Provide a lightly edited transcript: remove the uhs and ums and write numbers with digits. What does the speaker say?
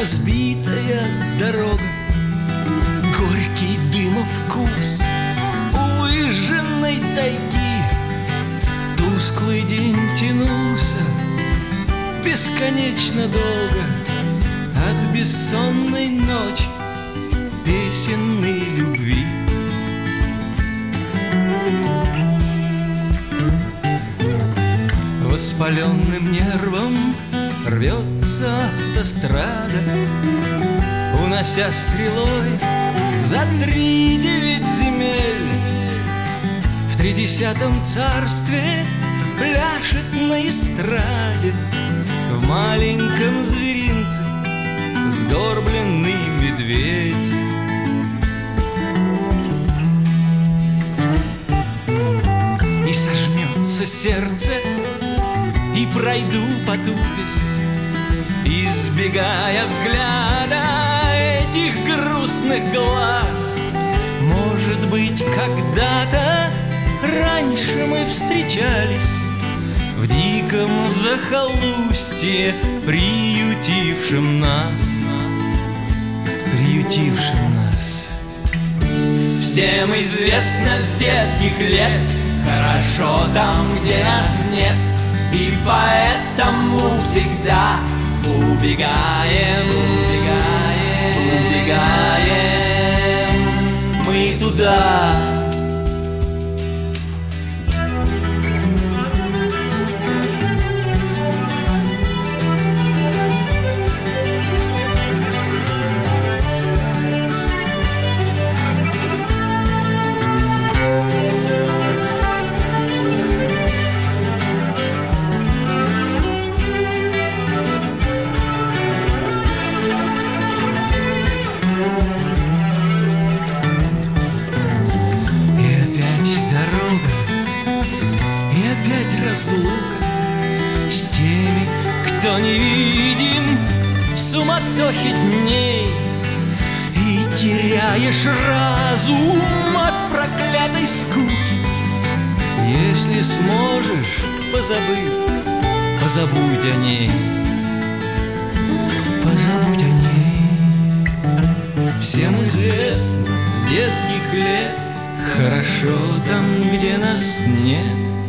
разбитая дорога, горький дыма вкус у выжженной тайги. Тусклый день тянулся бесконечно долго от бессонной ночи песенной любви. Воспаленным нервом рвется автострада, унося стрелой за 3-9 земель. В 30-м царстве пляшет на эстраде в маленьком зверинце сгорбленный медведь. И сожмется сердце, и пройду потупясь, избегая взгляда этих грустных глаз. Может быть, когда-то раньше мы встречались в диком захолустье, приютившем нас, приютившем нас. Всем известно с детских лет, хорошо там, где нас нет, и поэтому всегда убегаем, убегаем, убегаем мы туда. Разлука с теми, кто невидим в суматохе дней, и теряешь разум от проклятой скуки. Если сможешь, позабыв, позабудь о ней, позабудь о ней. Всем известно с детских лет, хорошо там, где нас нет,